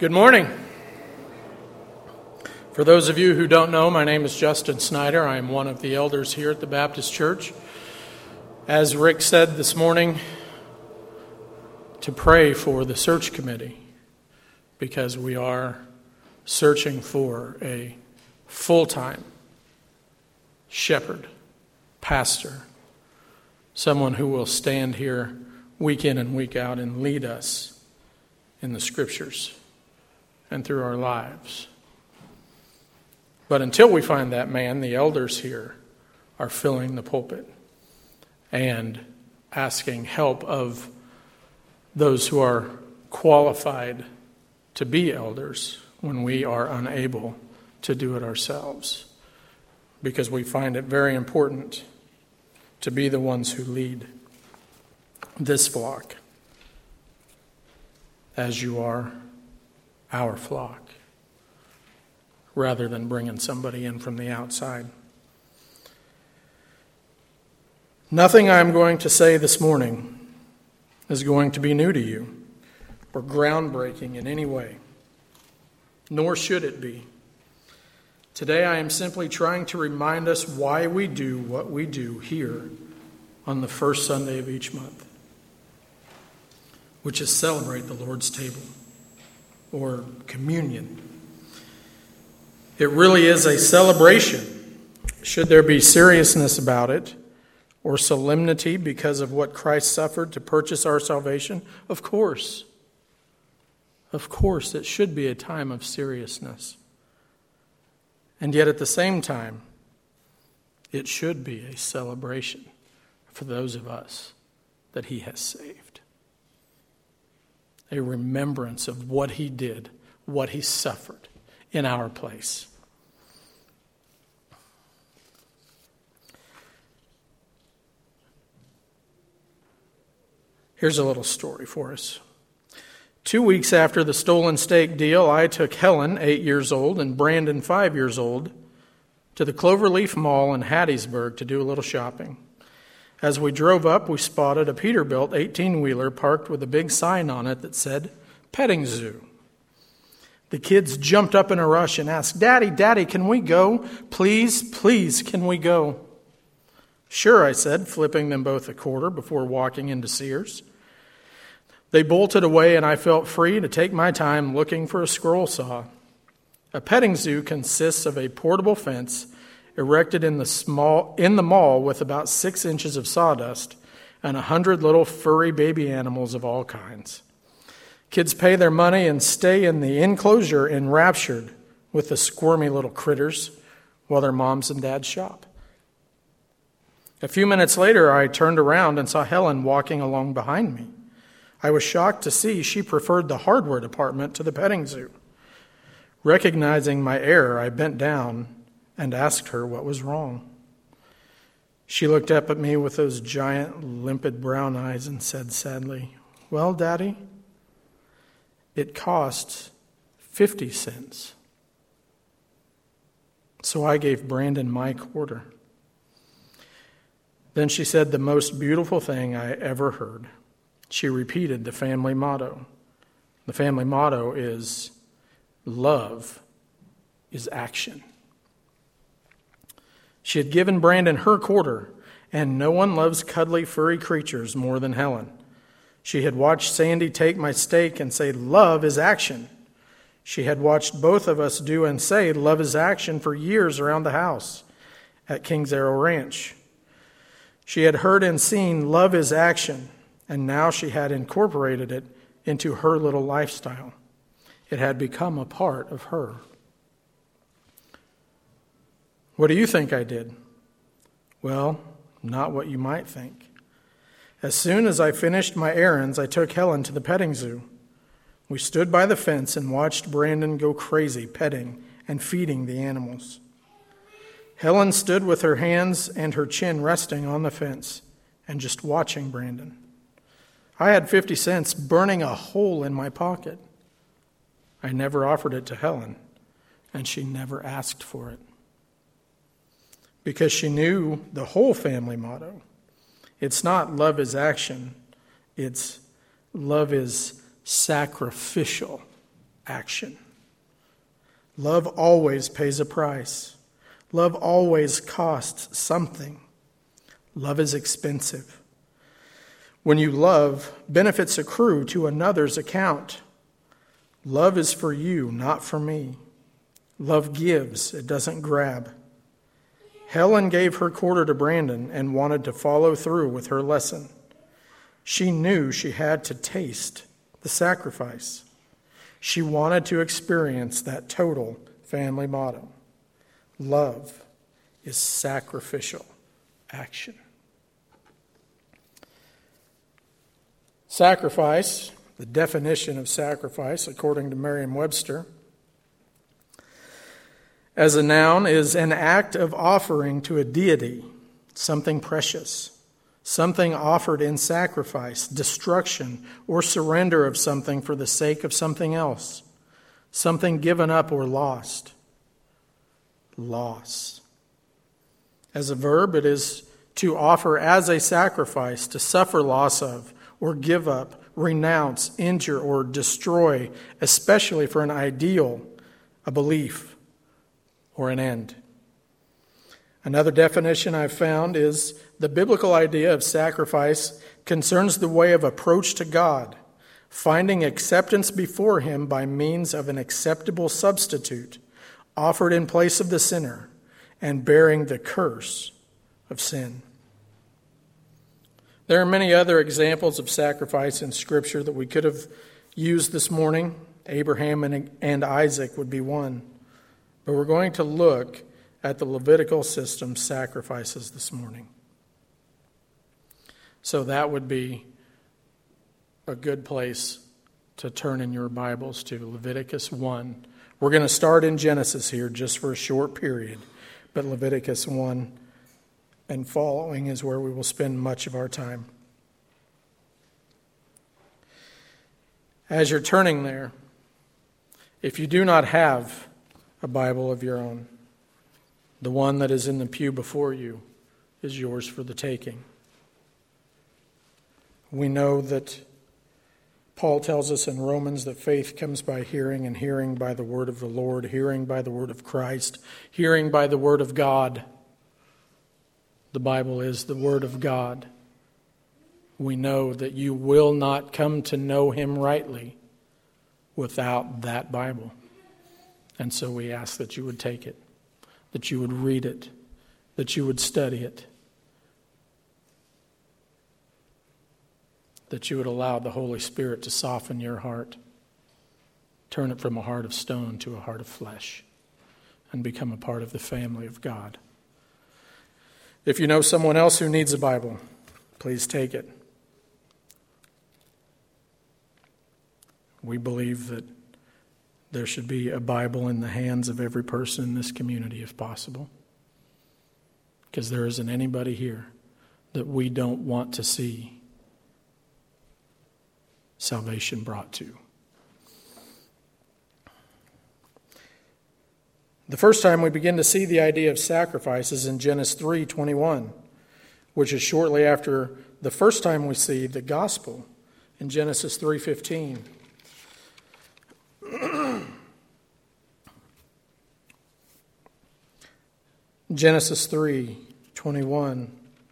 Good morning. For those of you who don't know, my name is Justin Snyder. I am one of the elders here at the Baptist Church. As Rick said this morning, to pray for the search committee because we are searching for a full-time shepherd, pastor, someone who will stand here week in and week out and lead us in the Scriptures and through our lives. But until we find that man, the elders here are filling the pulpit and asking help of those who are qualified to be elders when we are unable to do it ourselves, because we find it very important to be the ones who lead this flock as you are our flock, rather than bringing somebody in from the outside. Nothing I'm going to say this morning is going to be new to you or groundbreaking in any way, nor should it be. Today I am simply trying to remind us why we do what we do here on the first Sunday of each month, which is celebrate the Lord's table, or communion. It really is a celebration. Should there be seriousness about it or solemnity because of what Christ suffered to purchase our salvation? Of course. Of course, it should be a time of seriousness. And yet at the same time, it should be a celebration for those of us that He has saved. A remembrance of what He did, what He suffered in our place. Here's a little story for us. 2 weeks after the stolen steak deal, I took Helen, 8 years old, and Brandon, 5 years old, to the Cloverleaf Mall in Hattiesburg to do a little shopping. As we drove up, we spotted a Peterbilt 18-wheeler parked with a big sign on it that said, Petting Zoo. The kids jumped up in a rush and asked, Daddy, can we go? Please, can we go? Sure, I said, flipping them both a quarter before walking into Sears. They bolted away, and I felt free to take my time looking for a scroll saw. A petting zoo consists of a portable fence erected in the mall with about 6 inches of sawdust and 100 little furry baby animals of all kinds. Kids pay their money and stay in the enclosure enraptured with the squirmy little critters while their moms and dads shop. A few minutes later, I turned around and saw Helen walking along behind me. I was shocked to see she preferred the hardware department to the petting zoo. Recognizing my error, I bent down and asked her what was wrong. She looked up at me with those giant, limpid brown eyes and said sadly, Well, Daddy, it costs 50 cents. So I gave Brandon my quarter. Then she said the most beautiful thing I ever heard. She repeated the family motto. The family motto is, love is action. She had given Brandon her quarter, and no one loves cuddly, furry creatures more than Helen. She had watched Sandy take my steak and say, love is action. She had watched both of us do and say, love is action for years around the house at Kings Arrow Ranch. She had heard and seen love is action, and now she had incorporated it into her little lifestyle. It had become a part of her. What do you think I did? Well, not what you might think. As soon as I finished my errands, I took Helen to the petting zoo. We stood by the fence and watched Brandon go crazy petting and feeding the animals. Helen stood with her hands and her chin resting on the fence and just watching Brandon. I had 50 cents burning a hole in my pocket. I never offered it to Helen, and she never asked for it. Because she knew the whole family motto. It's not love is action, it's love is sacrificial action. Love always pays a price. Love always costs something. Love is expensive. When you love, benefits accrue to another's account. Love is for you, not for me. Love gives, it doesn't grab. Helen gave her quarter to Brandon and wanted to follow through with her lesson. She knew she had to taste the sacrifice. She wanted to experience that total family motto. Love is sacrificial action. Sacrifice, the definition of sacrifice, according to Merriam-Webster, as a noun, is an act of offering to a deity something precious, something offered in sacrifice, destruction, or surrender of something for the sake of something else, something given up or lost. Loss. As a verb, it is to offer as a sacrifice, to suffer loss of, or give up, renounce, injure, or destroy, especially for an ideal, a belief, or an end. Another definition I've found is the biblical idea of sacrifice concerns the way of approach to God, finding acceptance before Him by means of an acceptable substitute offered in place of the sinner and bearing the curse of sin. There are many other examples of sacrifice in Scripture that we could have used this morning. Abraham and Isaac would be one. But we're going to look at the Levitical system sacrifices this morning. So that would be a good place to turn in your Bibles to Leviticus 1. We're going to start in Genesis here just for a short period, but Leviticus 1 and following is where we will spend much of our time. As you're turning there, if you do not have a Bible of your own, the one that is in the pew before you is yours for the taking. We know that Paul tells us in Romans that faith comes by hearing, and hearing by the word of the Lord, hearing by the word of Christ, hearing by the word of God. The Bible is the word of God. We know that you will not come to know Him rightly without that Bible. And so we ask that you would take it, that you would read it, that you would study it, that you would allow the Holy Spirit to soften your heart, turn it from a heart of stone to a heart of flesh, and become a part of the family of God. If you know someone else who needs a Bible, please take it. We believe that there should be a Bible in the hands of every person in this community if possible, because there isn't anybody here that we don't want to see salvation brought to. The first time we begin to see the idea of sacrifice is in Genesis 3:21, which is shortly after the first time we see the gospel in Genesis 3:15. Genesis 3:21.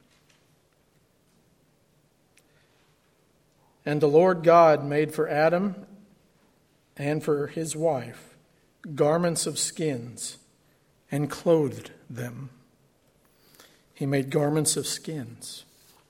And the Lord God made for Adam and for his wife garments of skins and clothed them. He made garments of skins.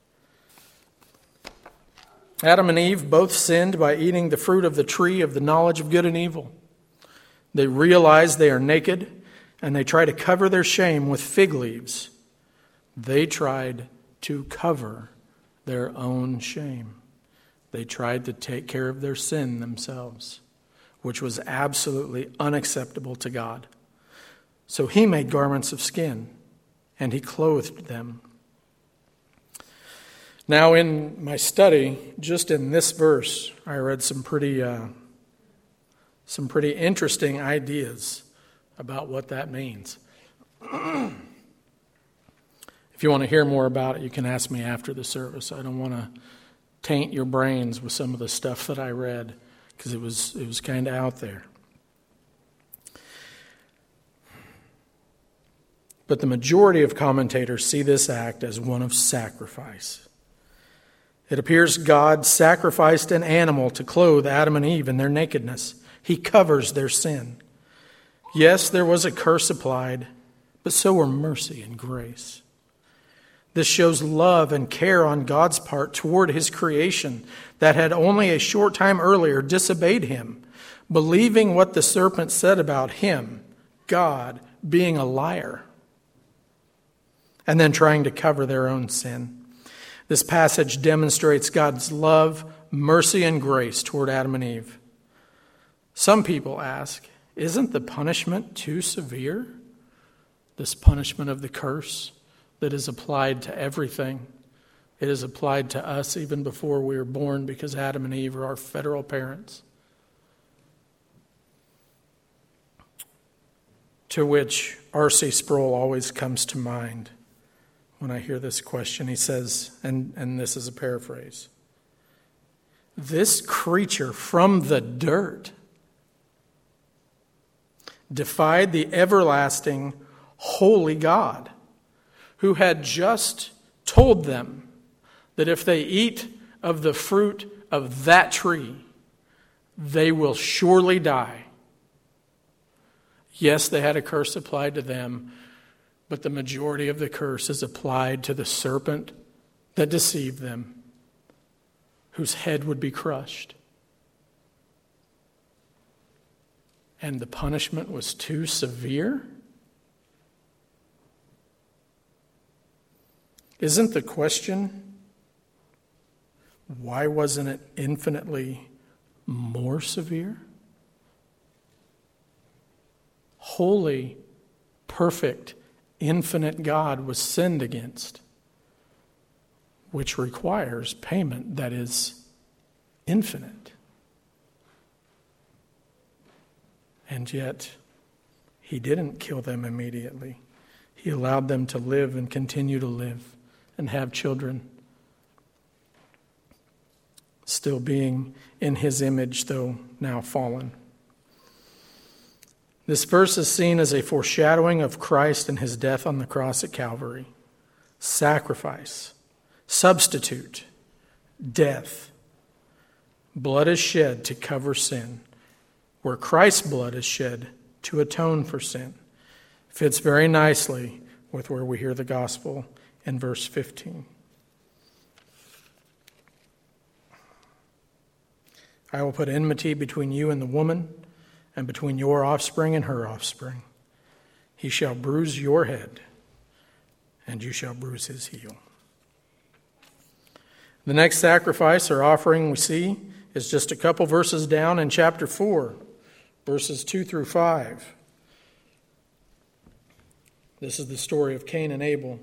Adam and Eve both sinned by eating the fruit of the tree of the knowledge of good and evil. They realize they are naked, and they try to cover their shame with fig leaves. They tried to cover their own shame. They tried to take care of their sin themselves, which was absolutely unacceptable to God. So He made garments of skin, and He clothed them. Now, in my study, just in this verse, I read some pretty interesting ideas about what that means. If you want to hear more about it, you can ask me after the service. I don't want to taint your brains with some of the stuff that I read, because it was kind of out there. But the majority of commentators see this act as one of sacrifice. It appears God sacrificed an animal to clothe Adam and Eve in their nakedness. He covers their sin. Yes, there was a curse applied, but so were mercy and grace. This shows love and care on God's part toward his creation that had only a short time earlier disobeyed him, believing what the serpent said about him, God, being a liar, and then trying to cover their own sin. This passage demonstrates God's love, mercy, and grace toward Adam and Eve. Some people ask, isn't the punishment too severe? This punishment of the curse that is applied to everything. It is applied to us even before we were born because Adam and Eve are our federal parents. To which R.C. Sproul always comes to mind when I hear this question. He says, and this is a paraphrase, this creature from the dirt defied the everlasting, holy God, who had just told them that if they eat of the fruit of that tree, they will surely die. Yes, they had a curse applied to them, but the majority of the curse is applied to the serpent that deceived them, whose head would be crushed. And the punishment was too severe? Isn't the question, why wasn't it infinitely more severe? Holy, perfect, infinite God was sinned against, which requires payment that is infinite. And yet, he didn't kill them immediately. He allowed them to live and continue to live and have children, still being in his image, though now fallen. This verse is seen as a foreshadowing of Christ and his death on the cross at Calvary. Sacrifice, substitute, death. Blood is shed to cover sin, where Christ's blood is shed to atone for sin. Fits very nicely with where we hear the gospel in verse 15. I will put enmity between you and the woman, and between your offspring and her offspring. He shall bruise your head, and you shall bruise his heel. The next sacrifice or offering we see is just a couple verses down in chapter 4, verses 2 through 5. This is the story of Cain and Abel.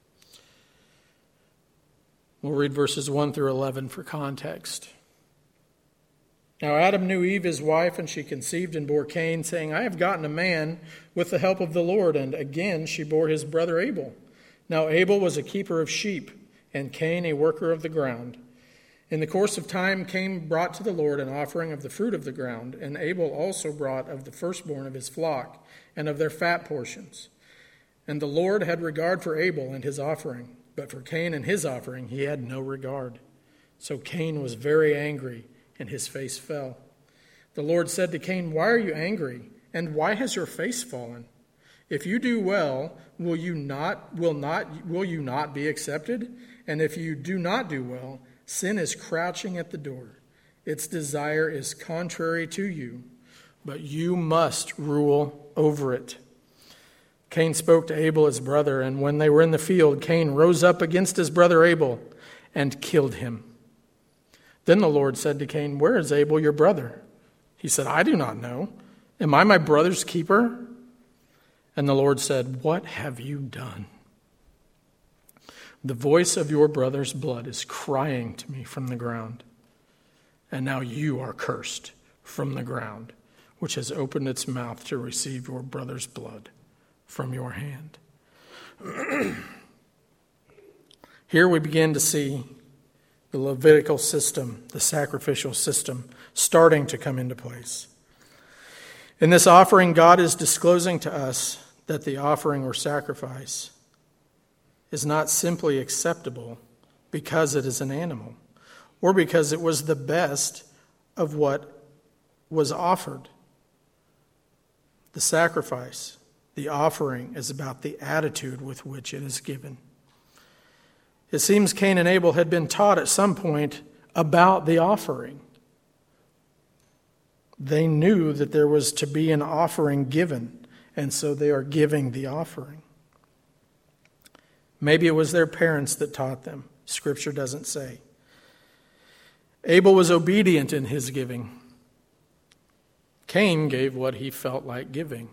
We'll read verses 1 through 11 for context. Now Adam knew Eve his wife, and she conceived and bore Cain, saying, I have gotten a man with the help of the Lord. And again she bore his brother Abel. Now Abel was a keeper of sheep, and Cain a worker of the ground. In the course of time Cain brought to the Lord an offering of the fruit of the ground, and Abel also brought of the firstborn of his flock, and of their fat portions. And the Lord had regard for Abel and his offering, but for Cain and his offering he had no regard. So Cain was very angry, and his face fell. The Lord said to Cain, Why are you angry? And why has your face fallen? If you do well, will you not be accepted? And if you do not do well, sin is crouching at the door. Its desire is contrary to you, but you must rule over it. Cain spoke to Abel his brother, and when they were in the field, Cain rose up against his brother Abel and killed him. Then the Lord said to Cain, Where is Abel your brother? He said, I do not know. Am I my brother's keeper? And the Lord said, What have you done? The voice of your brother's blood is crying to me from the ground. And now you are cursed from the ground, which has opened its mouth to receive your brother's blood from your hand. Here we begin to see the Levitical system, the sacrificial system, starting to come into place. In this offering, God is disclosing to us that the offering or sacrifice is not simply acceptable because it is an animal or because it was the best of what was offered. The sacrifice, the offering, is about the attitude with which it is given. It seems Cain and Abel had been taught at some point about the offering. They knew that there was to be an offering given, and so they are giving the offering. Maybe it was their parents that taught them. Scripture doesn't say. Abel was obedient in his giving. Cain gave what he felt like giving.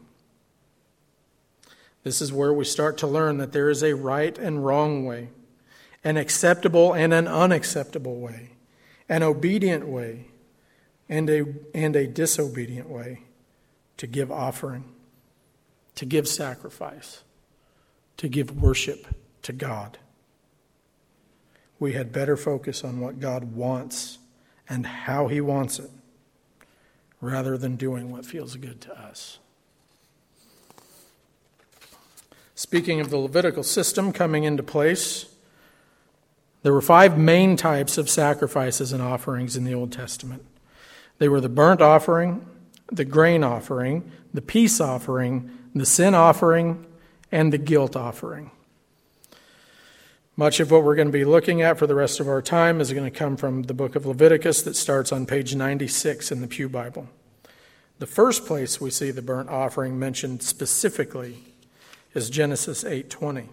This is where we start to learn that there is a right and wrong way, an acceptable and an unacceptable way, an obedient way and a disobedient way to give offering, to give sacrifice, to give worship to God. We had better focus on what God wants and how he wants it, rather than doing what feels good to us. Speaking of the Levitical system coming into place, there were 5 main types of sacrifices and offerings in the Old Testament. They were the burnt offering, the grain offering, the peace offering, the sin offering, and the guilt offering. Much of what we're going to be looking at for the rest of our time is going to come from the book of Leviticus that starts on page 96 in the Pew Bible. The first place we see the burnt offering mentioned specifically is Genesis 8:20.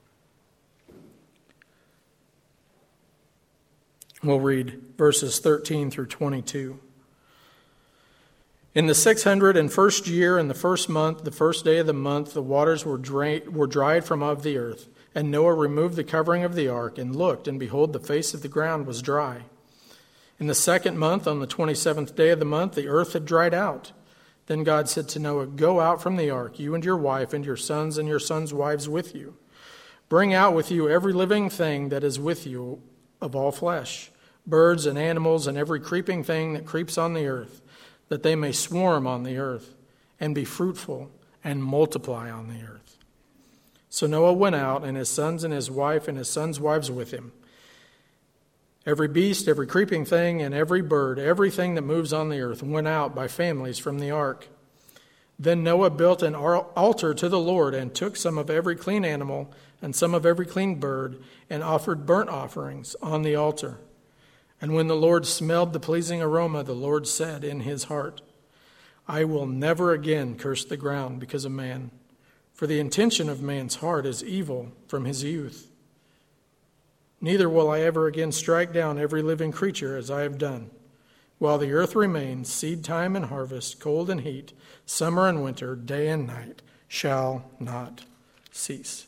We'll read verses 13 through 22. In the 601st year, in the first month, the first day of the month, the waters were dried from off the earth. And Noah removed the covering of the ark and looked, and behold, the face of the ground was dry. In the second month, on the 27th day of the month, the earth had dried out. Then God said to Noah, "Go out from the ark, you and your wife and your sons wives with you. Bring out with you every living thing that is with you of all flesh, birds and animals and every creeping thing that creeps on the earth, that they may swarm on the earth and be fruitful and multiply on the earth." So Noah went out, and his sons and his wife and his sons' wives with him. Every beast, every creeping thing, and every bird, everything that moves on the earth, went out by families from the ark. Then Noah built an altar to the Lord and took some of every clean animal and some of every clean bird and offered burnt offerings on the altar. And when the Lord smelled the pleasing aroma, the Lord said in his heart, "I will never again curse the ground because of man. For the intention of man's heart is evil from his youth. Neither will I ever again strike down every living creature as I have done. While the earth remains, seed time and harvest, cold and heat, summer and winter, day and night shall not cease."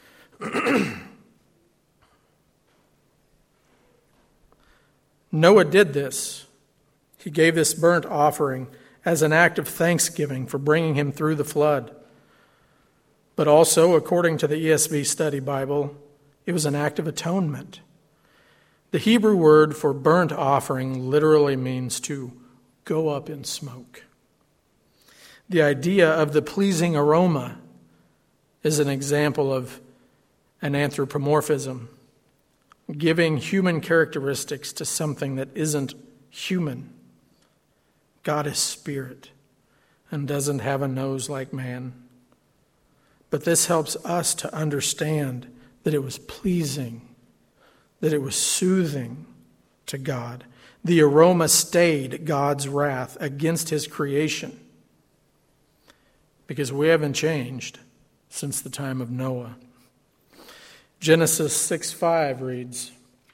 Noah did this. He gave this burnt offering as an act of thanksgiving for bringing him through the flood. But also, according to the ESV Study Bible, it was an act of atonement. The Hebrew word for burnt offering literally means to go up in smoke. The idea of the pleasing aroma is an example of an anthropomorphism, giving human characteristics to something that isn't human. God is spirit and doesn't have a nose like man. But this helps us to understand that it was pleasing, that it was soothing to God. The aroma stayed God's wrath against his creation, because we haven't changed since the time of Noah. Genesis 6:5 reads,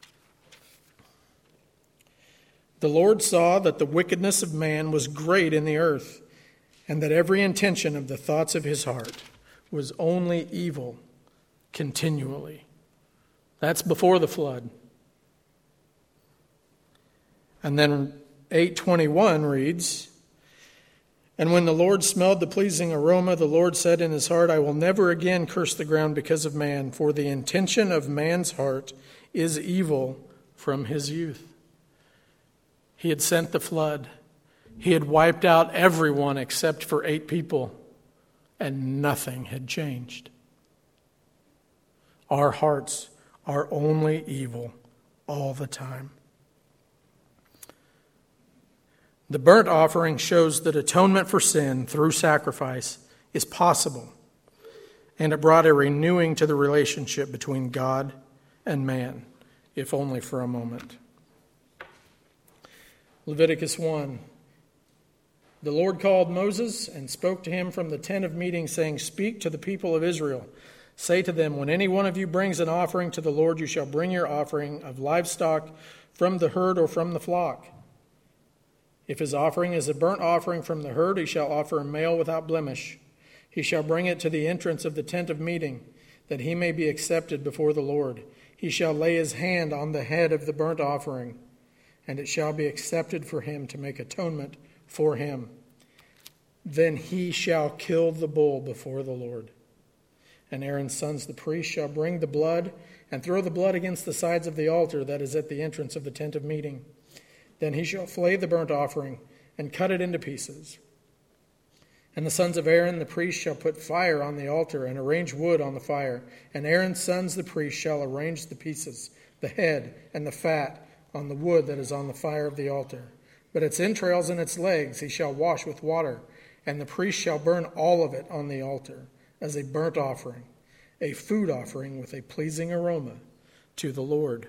"The Lord saw that the wickedness of man was great in the earth, and that every intention of the thoughts of his heart was only evil continually." That's before the flood. And then 8:21 reads, "And when the Lord smelled the pleasing aroma, the Lord said in his heart, I will never again curse the ground because of man, for the intention of man's heart is evil from his youth." He had sent the flood He had wiped out everyone except for 8 people, and nothing had changed. Our hearts are only evil all the time. The burnt offering shows that atonement for sin through sacrifice is possible, and it brought a renewing to the relationship between God and man, if only for a moment. Leviticus 1. The Lord called Moses and spoke to him from the tent of meeting, saying, "Speak to the people of Israel. Say to them, when any one of you brings an offering to the Lord, you shall bring your offering of livestock from the herd or from the flock. If his offering is a burnt offering from the herd, he shall offer a male without blemish. He shall bring it to the entrance of the tent of meeting, that he may be accepted before the Lord. He shall lay his hand on the head of the burnt offering, and it shall be accepted for him to make atonement for him. Then he shall kill the bull before the Lord. And Aaron's sons, the priests, shall bring the blood and throw the blood against the sides of the altar that is at the entrance of the tent of meeting. Then he shall flay the burnt offering and cut it into pieces. And the sons of Aaron, the priest, shall put fire on the altar and arrange wood on the fire. And Aaron's sons, the priests, shall arrange the pieces, the head and the fat, on the wood that is on the fire of the altar. But its entrails and its legs he shall wash with water, and the priest shall burn all of it on the altar as a burnt offering, a food offering with a pleasing aroma to the Lord."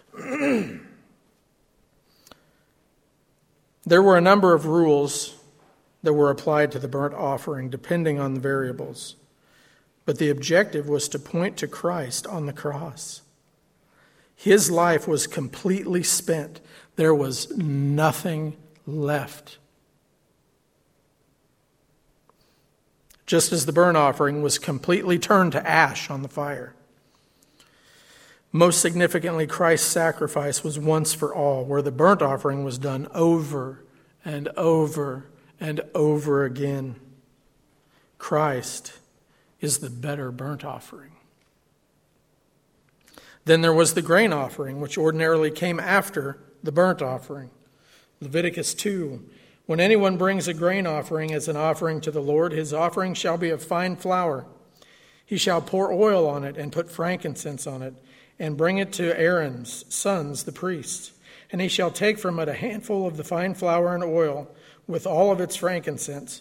There were a number of rules that were applied to the burnt offering, depending on the variables. But the objective was to point to Christ on the cross. His life was completely spent. There was nothing left. Just as the burnt offering was completely turned to ash on the fire. Most significantly, Christ's sacrifice was once for all, where the burnt offering was done over and over and over again. Christ is the better burnt offering. Then there was the grain offering, which ordinarily came after the burnt offering. Leviticus 2, when anyone brings a grain offering as an offering to the Lord, his offering shall be of fine flour. He shall pour oil on it and put frankincense on it, and bring it to Aaron's sons, the priests. And he shall take from it a handful of the fine flour and oil with all of its frankincense.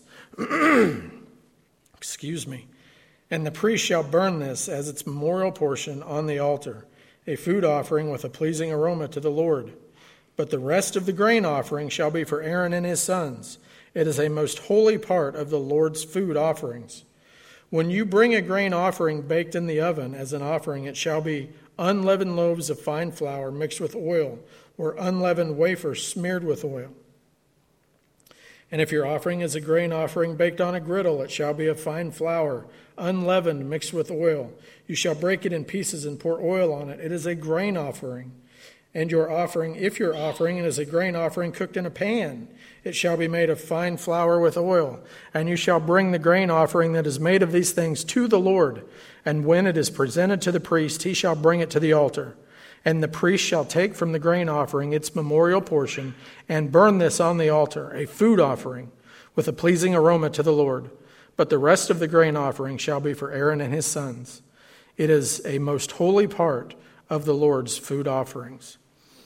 Excuse me. And the priest shall burn this as its memorial portion on the altar, a food offering with a pleasing aroma to the Lord. But the rest of the grain offering shall be for Aaron and his sons. It is a most holy part of the Lord's food offerings. When you bring a grain offering baked in the oven as an offering, it shall be unleavened loaves of fine flour mixed with oil, or unleavened wafers smeared with oil. And if your offering is a grain offering baked on a griddle, it shall be of fine flour, unleavened, mixed with oil. You shall break it in pieces and pour oil on it. It is a grain offering. And your offering, if your offering is a grain offering cooked in a pan, it shall be made of fine flour with oil. And you shall bring the grain offering that is made of these things to the Lord. And when it is presented to the priest, he shall bring it to the altar. And the priest shall take from the grain offering its memorial portion and burn this on the altar, a food offering with a pleasing aroma to the Lord. But the rest of the grain offering shall be for Aaron and his sons. It is a most holy part of the Lord's food offerings.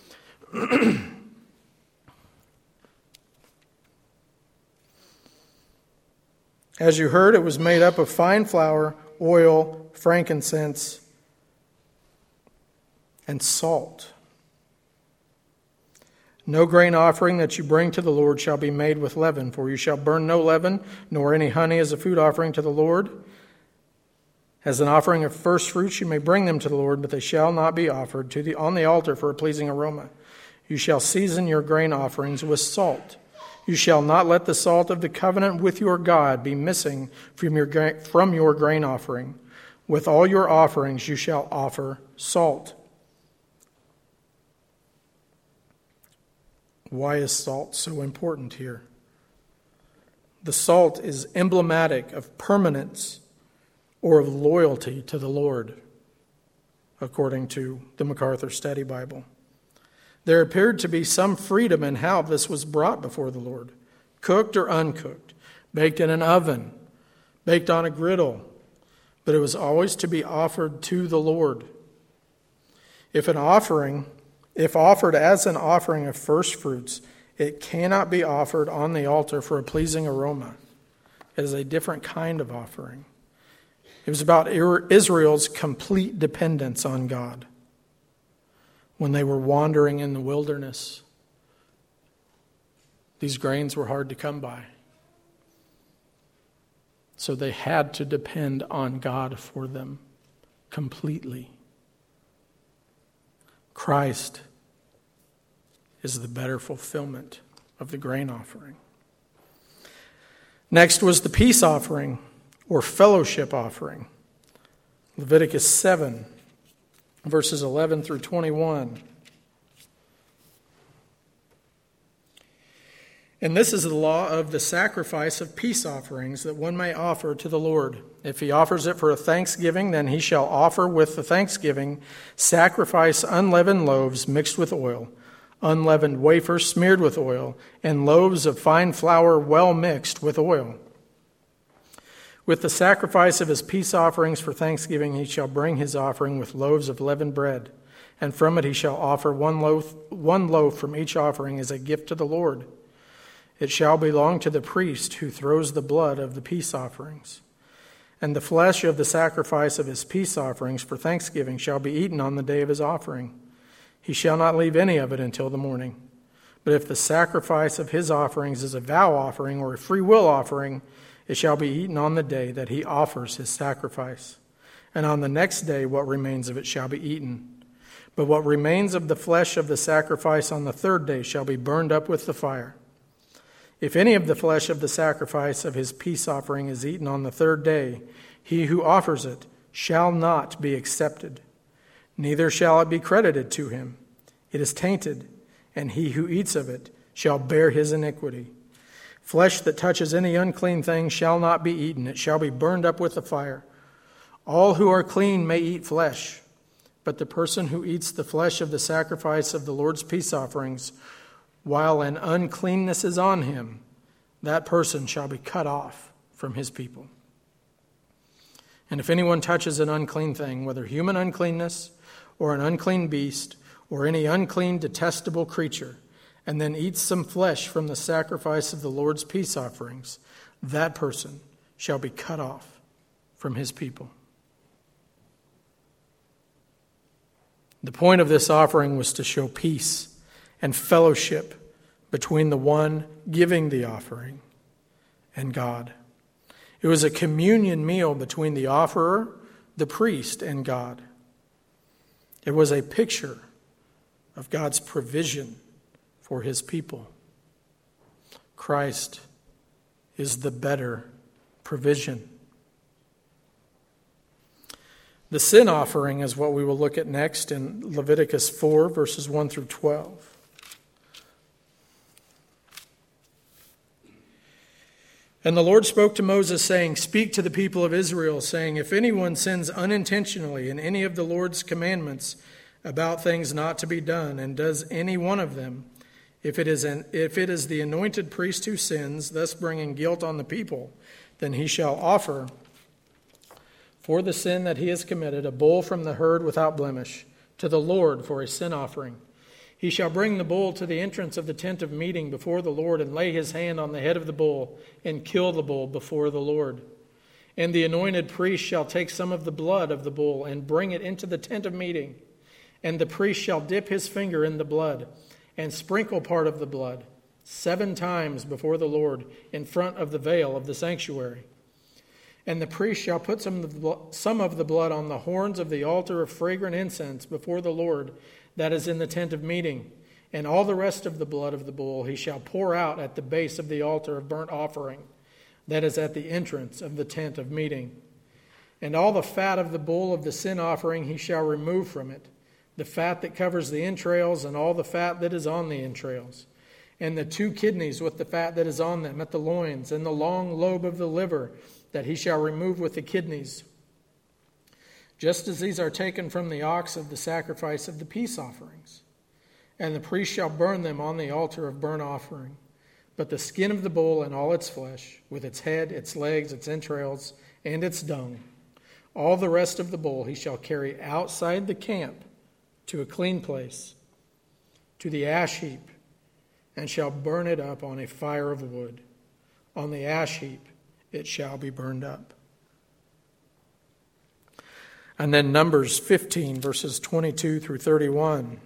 As you heard, it was made up of fine flour, oil, frankincense, and salt. No grain offering that you bring to the Lord shall be made with leaven, for you shall burn no leaven, nor any honey as a food offering to the Lord. As an offering of first fruits you may bring them to the Lord, but they shall not be offered on the altar for a pleasing aroma. You shall season your grain offerings with salt. You shall not let the salt of the covenant with your God be missing from your grain offering. With all your offerings you shall offer salt. Why is salt so important here? The salt is emblematic of permanence or of loyalty to the Lord, according to the MacArthur Study Bible. There appeared to be some freedom in how this was brought before the Lord. cooked or uncooked, baked in an oven, baked on a griddle, but it was always to be offered to the Lord. If offered as an offering of first fruits, it cannot be offered on the altar for a pleasing aroma. It is a different kind of offering. It was about Israel's complete dependence on God when they were wandering in the wilderness. These grains were hard to come by. So they had to depend on God for them completely. Christ is the better fulfillment of the grain offering. Next was the peace offering or fellowship offering. Leviticus 7, verses 11 through 21. And this is the law of the sacrifice of peace offerings that one may offer to the Lord. If he offers it for a thanksgiving, then he shall offer with the thanksgiving sacrifice unleavened loaves mixed with oil, unleavened wafers smeared with oil, and loaves of fine flour well mixed with oil. With the sacrifice of his peace offerings for thanksgiving, he shall bring his offering with loaves of leavened bread, and from it he shall offer one loaf from each offering as a gift to the Lord. It shall belong to the priest who throws the blood of the peace offerings. And the flesh of the sacrifice of his peace offerings for thanksgiving shall be eaten on the day of his offering. He shall not leave any of it until the morning. But if the sacrifice of his offerings is a vow offering or a free will offering, it shall be eaten on the day that he offers his sacrifice. And on the next day what remains of it shall be eaten. But what remains of the flesh of the sacrifice on the third day shall be burned up with the fire. If any of the flesh of the sacrifice of his peace offering is eaten on the third day, he who offers it shall not be accepted, neither shall it be credited to him. It is tainted, and he who eats of it shall bear his iniquity. Flesh that touches any unclean thing shall not be eaten, it shall be burned up with the fire. All who are clean may eat flesh, but the person who eats the flesh of the sacrifice of the Lord's peace offerings, while an uncleanness is on him, that person shall be cut off from his people. And if anyone touches an unclean thing, whether human uncleanness or an unclean beast or any unclean detestable creature, and then eats some flesh from the sacrifice of the Lord's peace offerings, that person shall be cut off from his people. The point of this offering was to show peace and fellowship between the one giving the offering and God. It was a communion meal between the offerer, the priest, and God. It was a picture of God's provision for his people. Christ is the better provision. The sin offering is what we will look at next in Leviticus 4, verses 1 through 12. And the Lord spoke to Moses, saying, "Speak to the people of Israel, saying, if anyone sins unintentionally in any of the Lord's commandments about things not to be done, and does any one of them, if it is the anointed priest who sins, thus bringing guilt on the people, then he shall offer for the sin that he has committed a bull from the herd without blemish to the Lord for a sin offering. He shall bring the bull to the entrance of the tent of meeting before the Lord, and lay his hand on the head of the bull, and kill the bull before the Lord. And the anointed priest shall take some of the blood of the bull, and bring it into the tent of meeting. And the priest shall dip his finger in the blood, and sprinkle part of the blood 7 times before the Lord in front of the veil of the sanctuary. And the priest shall put some of the blood on the horns of the altar of fragrant incense before the Lord, that is in the tent of meeting. And all the rest of the blood of the bull he shall pour out at the base of the altar of burnt offering, that is at the entrance of the tent of meeting. And all the fat of the bull of the sin offering he shall remove from it, the fat that covers the entrails, and all the fat that is on the entrails, and the 2 kidneys with the fat that is on them at the loins, and the long lobe of the liver that he shall remove with the kidneys, just as these are taken from the ox of the sacrifice of the peace offerings. And the priest shall burn them on the altar of burnt offering. But the skin of the bull and all its flesh, with its head, its legs, its entrails, and its dung, all the rest of the bull he shall carry outside the camp to a clean place, to the ash heap, and shall burn it up on a fire of wood. On the ash heap it shall be burned up. And then Numbers 15, verses 22 through 31.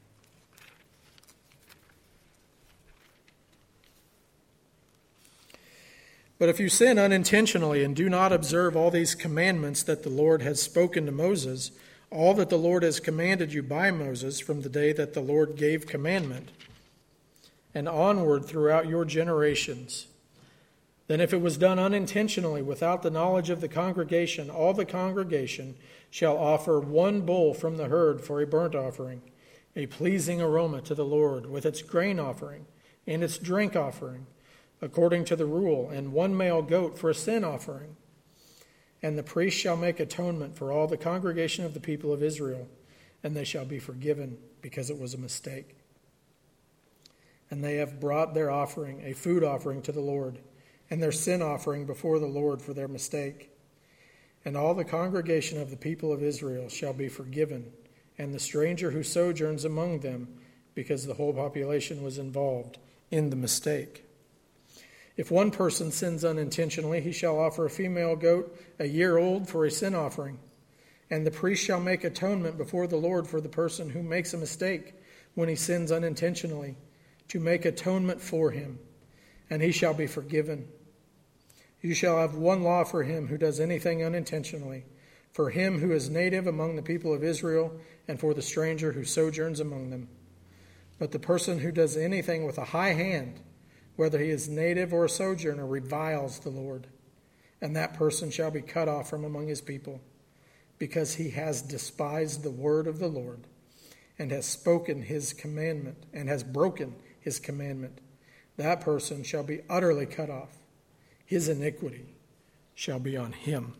But if you sin unintentionally and do not observe all these commandments that the Lord has spoken to Moses, all that the Lord has commanded you by Moses from the day that the Lord gave commandment, and onward throughout your generations, then if it was done unintentionally without the knowledge of the congregation, all the congregation shall offer one bull from the herd for a burnt offering, a pleasing aroma to the Lord, with its grain offering and its drink offering, according to the rule, and one male goat for a sin offering. And the priest shall make atonement for all the congregation of the people of Israel, and they shall be forgiven, because it was a mistake. And they have brought their offering, a food offering to the Lord, and their sin offering before the Lord for their mistake. And all the congregation of the people of Israel shall be forgiven, and the stranger who sojourns among them, because the whole population was involved in the mistake. If one person sins unintentionally, he shall offer a female goat a year old for a sin offering. And the priest shall make atonement before the Lord for the person who makes a mistake when he sins unintentionally, to make atonement for him, and he shall be forgiven. You shall have one law for him who does anything unintentionally, for him who is native among the people of Israel, and for the stranger who sojourns among them. But the person who does anything with a high hand, whether he is native or a sojourner, reviles the Lord, and that person shall be cut off from among his people, because he has despised the word of the Lord, and has spoken his commandment, and has broken his commandment. That person shall be utterly cut off. His iniquity shall be on him.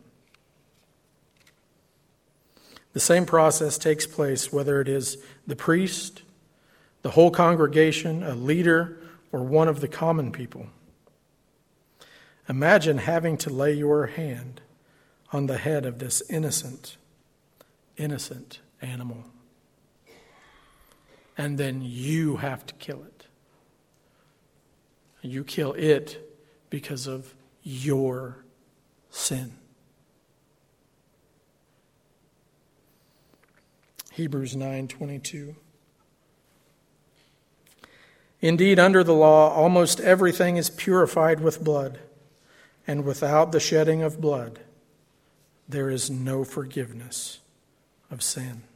The same process takes place whether it is the priest, the whole congregation, a leader, or one of the common people. Imagine having to lay your hand on the head of this innocent animal. And then you have to kill it. You kill it because of your sin. Hebrews 9:22. Indeed, under the law, almost everything is purified with blood, and without the shedding of blood, there is no forgiveness of sin.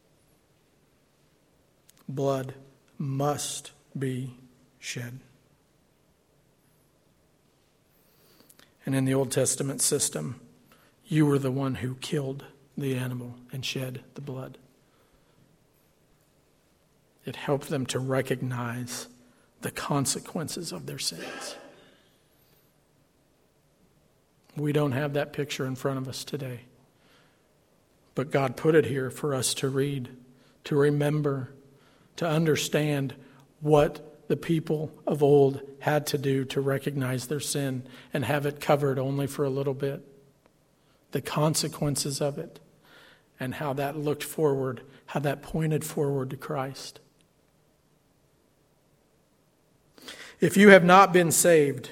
Blood must be shed. And in the Old Testament system, you were the one who killed the animal and shed the blood. It helped them to recognize the consequences of their sins. We don't have that picture in front of us today. But God put it here for us to read, to remember, to understand what the people of old had to do to recognize their sin and have it covered only for a little bit. The consequences of it and how that looked forward, how that pointed forward to Christ. If you have not been saved,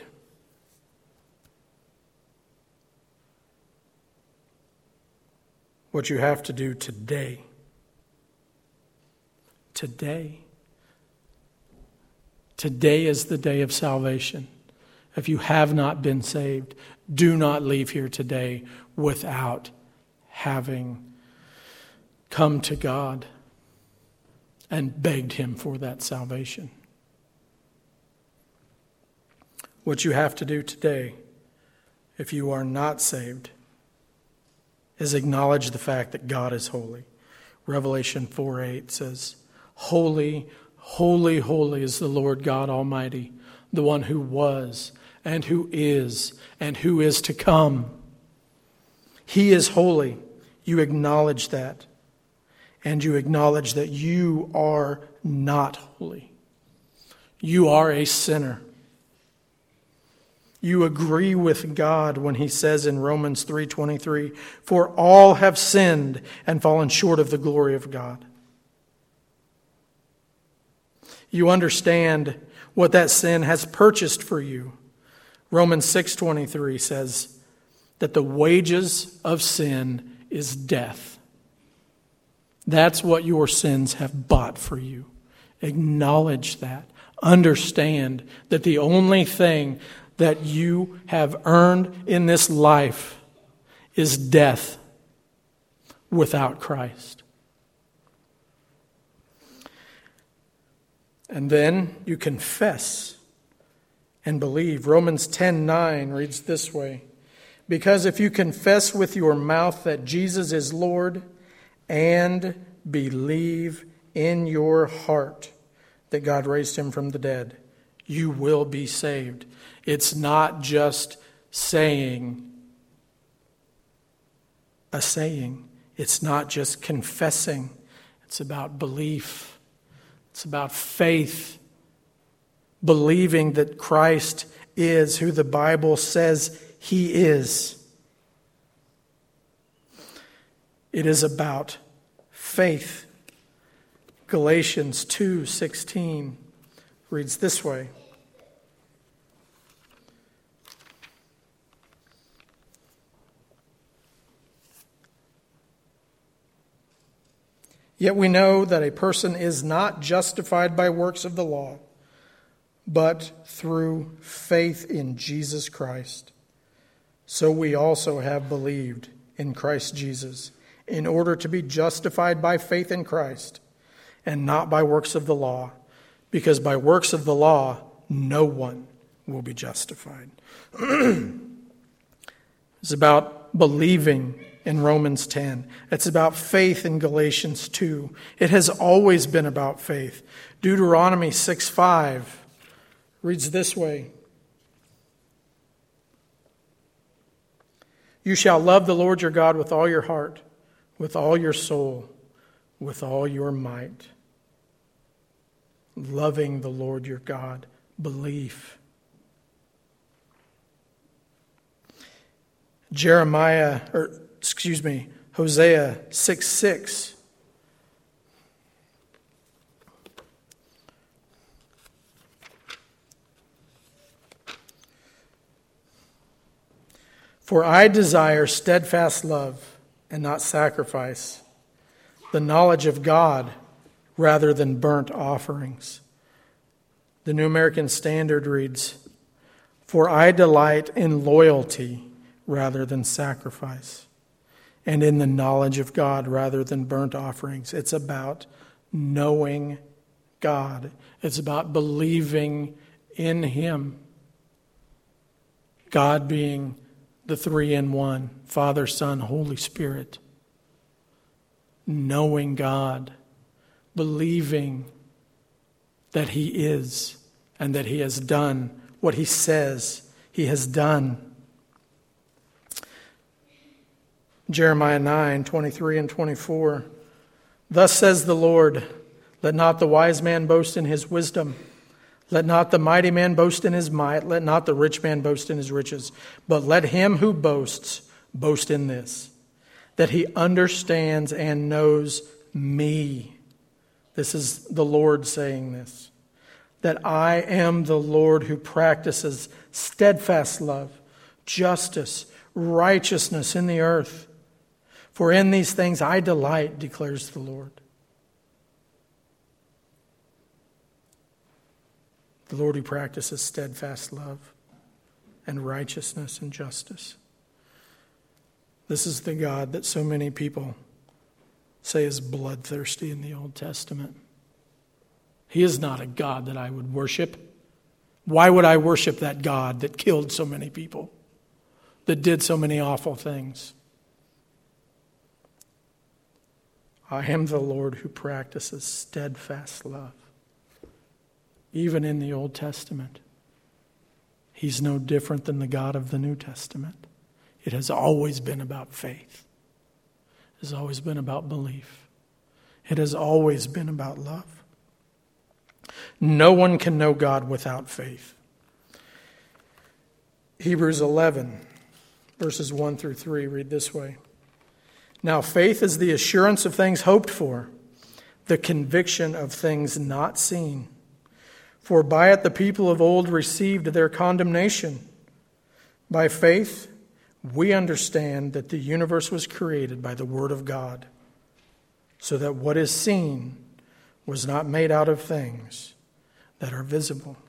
what you have to do today is the day of salvation. If you have not been saved, do not leave here today without having come to God and begged Him for that salvation. What you have to do today, if you are not saved, is acknowledge the fact that God is holy. Revelation 4:8 says, "Holy, holy, holy is the Lord God Almighty, the one who was and who is to come." He is holy. You acknowledge that. And you acknowledge that you are not holy. You are a sinner. You agree with God when he says in Romans 3:23, "For all have sinned and fallen short of the glory of God." You understand what that sin has purchased for you. Romans 6:23 says that the wages of sin is death. That's what your sins have bought for you. Acknowledge that. Understand that the only thing that you have earned in this life is death without Christ. And then you confess and believe. Romans 10:9 reads this way, "Because if you confess with your mouth that Jesus is Lord and believe in your heart that God raised him from the dead, you will be saved." It's not just saying a saying. It's not just confessing. It's about belief. It's about faith. Believing that Christ is who the Bible says he is. It is about faith. Galatians 2:16 reads this way, "Yet we know that a person is not justified by works of the law, but through faith in Jesus Christ. So we also have believed in Christ Jesus, in order to be justified by faith in Christ, and not by works of the law, because by works of the law no one will be justified." It's about believing in Romans 10. It's about faith in Galatians 2. It has always been about faith. Deuteronomy 6:5 reads this way, "You shall love the Lord your God with all your heart, with all your soul, with all your might." Loving the Lord your God, belief. Hosea 6:6. "For I desire steadfast love and not sacrifice, the knowledge of God rather than burnt offerings." The New American Standard reads, "For I delight in loyalty rather than sacrifice, and in the knowledge of God rather than burnt offerings." It's about knowing God. It's about believing in him. God being the three in one, Father, Son, Holy Spirit. Knowing God. Believing that he is and that he has done what he says he has done. Jeremiah 9:23 and 24. "Thus says the Lord, let not the wise man boast in his wisdom. Let not the mighty man boast in his might. Let not the rich man boast in his riches. But let him who boasts boast in this, that he understands and knows me." This is the Lord saying this. "That I am the Lord who practices steadfast love, justice, righteousness in the earth. For in these things I delight, declares the Lord." The Lord who practices steadfast love and righteousness and justice. This is the God that so many people say is bloodthirsty in the Old Testament. He is not a God that I would worship. Why would I worship that God that killed so many people, that did so many awful things? I am the Lord who practices steadfast love. Even in the Old Testament, he's no different than the God of the New Testament. It has always been about faith. It has always been about belief. It has always been about love. No one can know God without faith. Hebrews 11, verses 1 through 3 read this way. Now faith is the assurance of things hoped for, the conviction of things not seen. For by it the people of old received their condemnation. By faith we understand that the universe was created by the word of God, so that what is seen was not made out of things that are visible.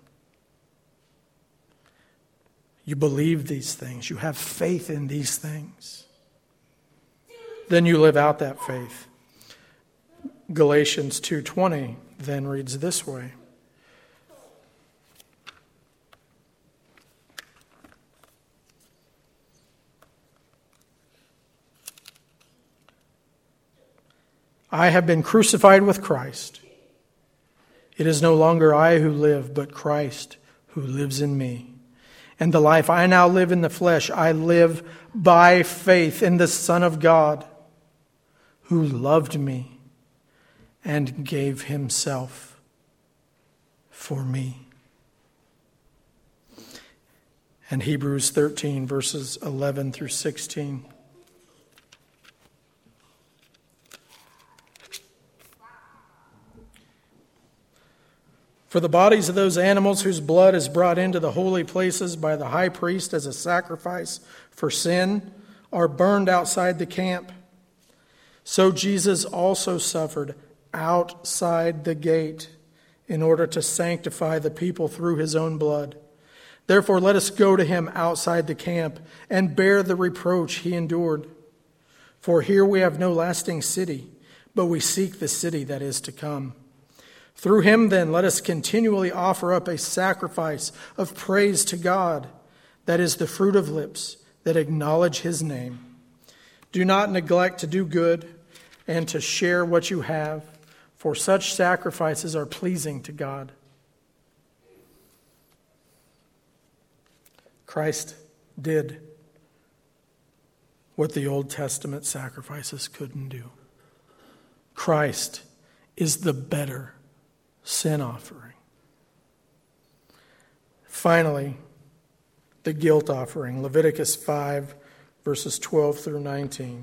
You believe these things. You have faith in these things. Then you live out that faith. Galatians 2:20 then reads this way. I have been crucified with Christ. It is no longer I who live, but Christ who lives in me. And the life I now live in the flesh, I live by faith in the Son of God, who loved me and gave himself for me. And Hebrews 13, verses 11 through 16. For the bodies of those animals whose blood is brought into the holy places by the high priest as a sacrifice for sin are burned outside the camp. So Jesus also suffered outside the gate in order to sanctify the people through his own blood. Therefore, let us go to him outside the camp and bear the reproach he endured. For here we have no lasting city, but we seek the city that is to come. Through him, then, let us continually offer up a sacrifice of praise to God, that is the fruit of lips that acknowledge his name. Do not neglect to do good and to share what you have, for such sacrifices are pleasing to God. Christ did what the Old Testament sacrifices couldn't do. Christ is the better sin offering. Finally, the guilt offering, Leviticus 5, verses 12 through 19.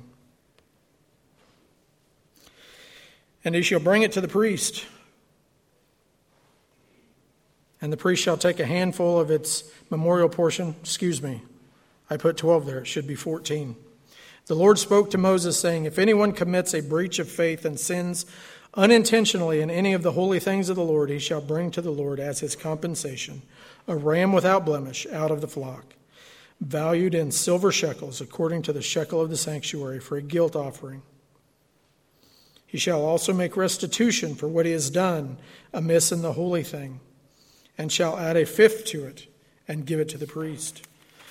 And he shall bring it to the priest, and the priest shall take a handful of its memorial portion. I put 12 there, it should be 14. The Lord spoke to Moses, saying, if anyone commits a breach of faith and sins unintentionally in any of the holy things of the Lord, he shall bring to the Lord as his compensation a ram without blemish out of the flock, valued in silver shekels according to the shekel of the sanctuary, for a guilt offering. He shall also make restitution for what he has done amiss in the holy thing, and shall add a fifth to it and give it to the priest.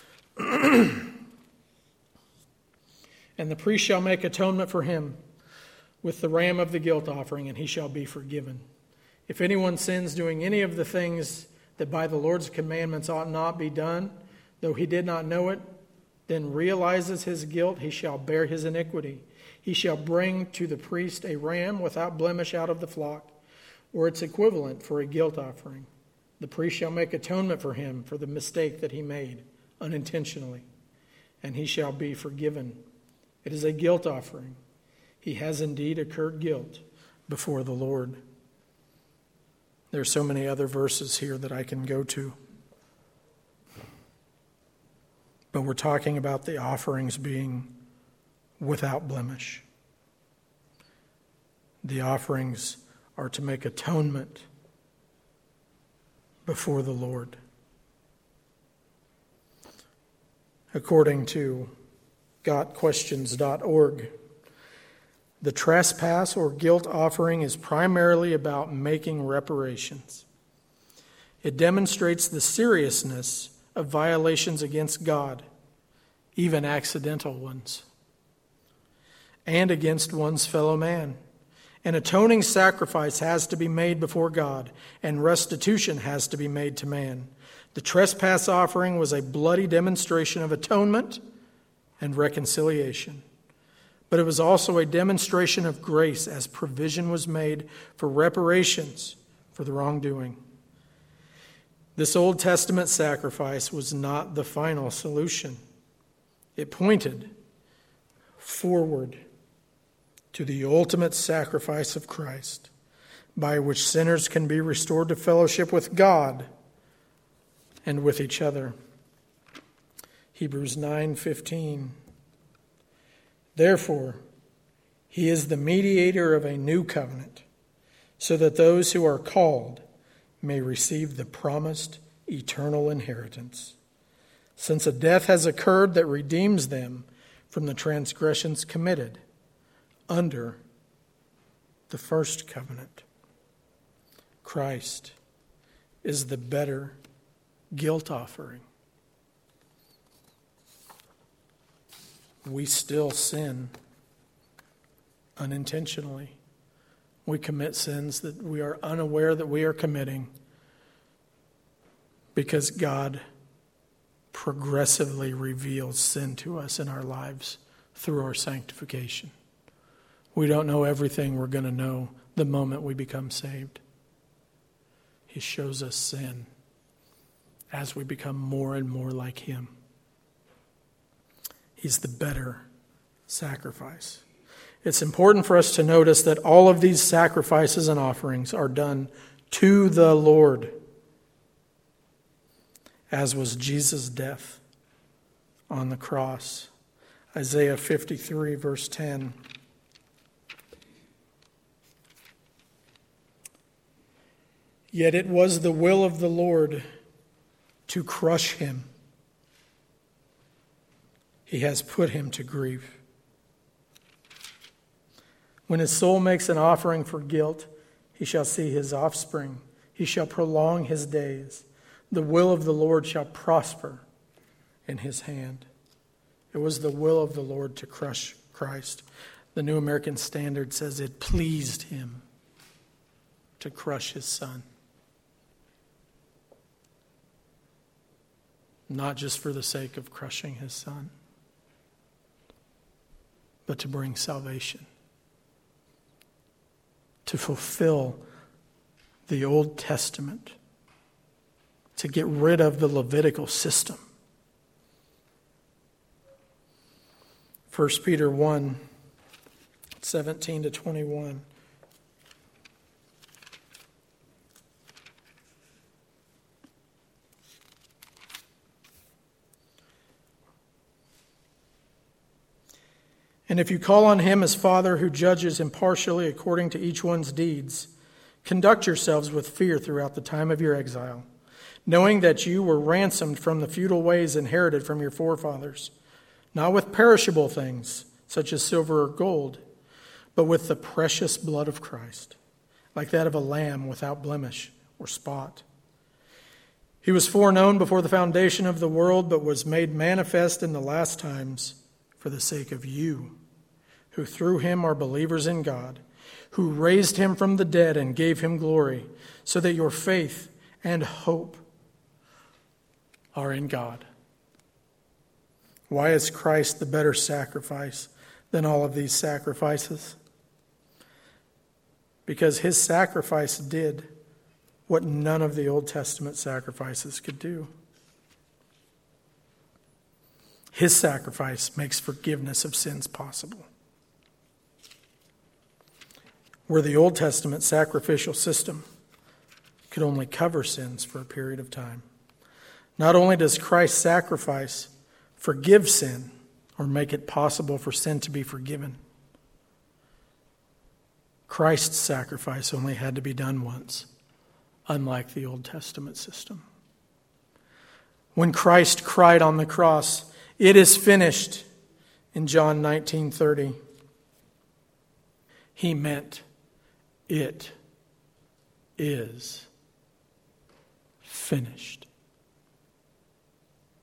And the priest shall make atonement for him with the ram of the guilt offering, and he shall be forgiven. If anyone sins doing any of the things that by the Lord's commandments ought not be done, though he did not know it, then realizes his guilt, he shall bear his iniquity. He shall bring to the priest a ram without blemish out of the flock, or its equivalent for a guilt offering. The priest shall make atonement for him for the mistake that he made unintentionally, and he shall be forgiven. It is a guilt offering. He has indeed incurred guilt before the Lord. There are so many other verses here that I can go to. But we're talking about the offerings being without blemish. The offerings are to make atonement before the Lord. According to gotquestions.org, the trespass or guilt offering is primarily about making reparations. It demonstrates the seriousness of violations against God, even accidental ones, and against one's fellow man. An atoning sacrifice has to be made before God, and restitution has to be made to man. The trespass offering was a bloody demonstration of atonement and reconciliation. But it was also a demonstration of grace as provision was made for reparations for the wrongdoing. This Old Testament sacrifice was not the final solution. It pointed forward to the ultimate sacrifice of Christ, by which sinners can be restored to fellowship with God and with each other. Hebrews 9:15. Therefore, he is the mediator of a new covenant, so that those who are called may receive the promised eternal inheritance, since a death has occurred that redeems them from the transgressions committed under the first covenant. Christ is the better guilt offering. We still sin unintentionally. We commit sins that we are unaware that we are committing because God progressively reveals sin to us in our lives through our sanctification. We don't know everything we're going to know the moment we become saved. He shows us sin as we become more and more like Him. He's the better sacrifice. It's important for us to notice that all of these sacrifices and offerings are done to the Lord, as was Jesus' death on the cross. Isaiah 53, verse 10. Yet it was the will of the Lord to crush him. He has put him to grief. When his soul makes an offering for guilt, he shall see his offspring. He shall prolong his days. The will of the Lord shall prosper in his hand. It was the will of the Lord to crush Christ. The New American Standard says it pleased him to crush his Son. Not just for the sake of crushing his Son, but to bring salvation, to fulfill the Old Testament, to get rid of the Levitical system. 1 Peter 1, 17 to 21. And if you call on him as Father who judges impartially according to each one's deeds, conduct yourselves with fear throughout the time of your exile, knowing that you were ransomed from the futile ways inherited from your forefathers, not with perishable things, such as silver or gold, but with the precious blood of Christ, like that of a lamb without blemish or spot. He was foreknown before the foundation of the world, but was made manifest in the last times for the sake of you, who through him are believers in God, who raised him from the dead and gave him glory, so that your faith and hope are in God. Why is Christ the better sacrifice than all of these sacrifices? Because his sacrifice did what none of the Old Testament sacrifices could do. His sacrifice makes forgiveness of sins possible. Where the Old Testament sacrificial system could only cover sins for a period of time. Not only does Christ's sacrifice forgive sin or make it possible for sin to be forgiven, Christ's sacrifice only had to be done once, unlike the Old Testament system. When Christ cried on the cross, "It is finished," in John 19:30, he meant it is finished.